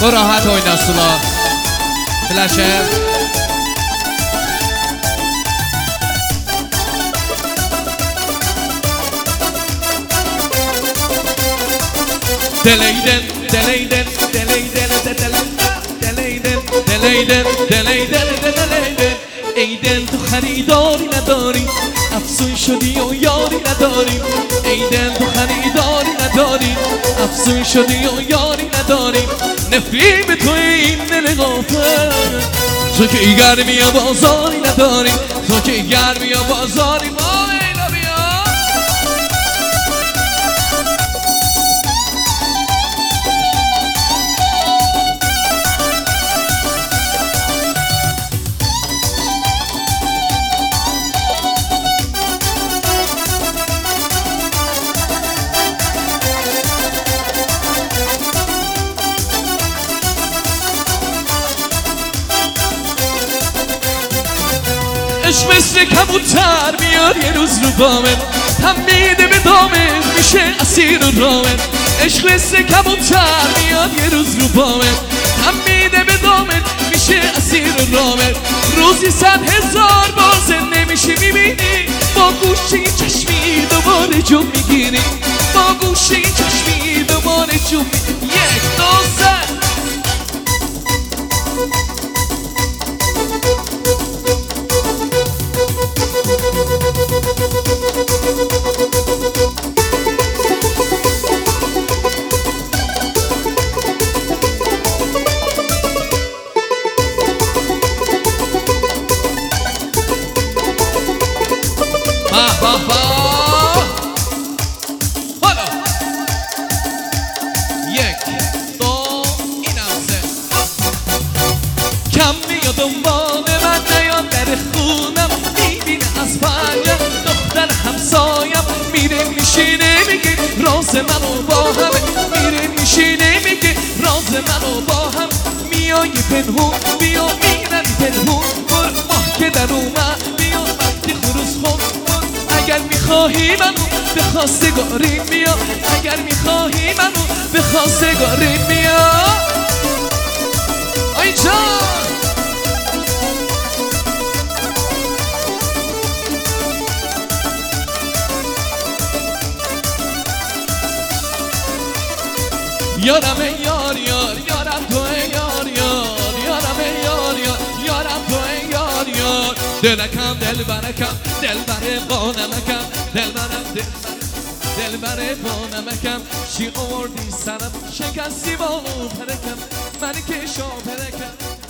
برو راحت oyna Sula. Flasher. Deleyden, deleyden, deleyden, deleyden, deleyden, deleyden, deleyden. ایدن تو خریداری نداری افزون شدی و یاری نداری ایدن تو خریداری نداری افزون شدی و یاری نداری نفرین تو این دل غافل تو که گرمی و بازاری نداری تو که گرمی و بازاری ما لیلا بیا عشق مثل کبوتر میاد یه روز رو بامن هم میده به دامن میشه اسیر و رامن عشق مثل کبوتر میاد یه روز رو بامن هم میده به دامن میشه اسیر و رامن روزی 100,000 بار زنده میشه میبینی با گوشه چشمی دوباره جون میگیری با گوشه چشمی دوباره جون میگیری یک دو سه کم میاد دنبال من نیاد در خونم میبینه از پنجم دختر همسایم میره میشینه میگه راز منو با همه میره میشینه میگه راز منو با هم میای پنهون بیا میرن پنهون بر ماه که در اومد بیا وقتی خروس خود اگر میخواهی منو به خواستگاری بیا اگر میخواهی منو به خواستگاری بیا آی جان یارم یار یار یارم تو یار یار یارم یار یار یارم تو یار یار دلکم دل برکم دل بر بانمکم دل برم دل بر بانمکم چی آوردی سرم شکستی با پرکم من که شاپرکم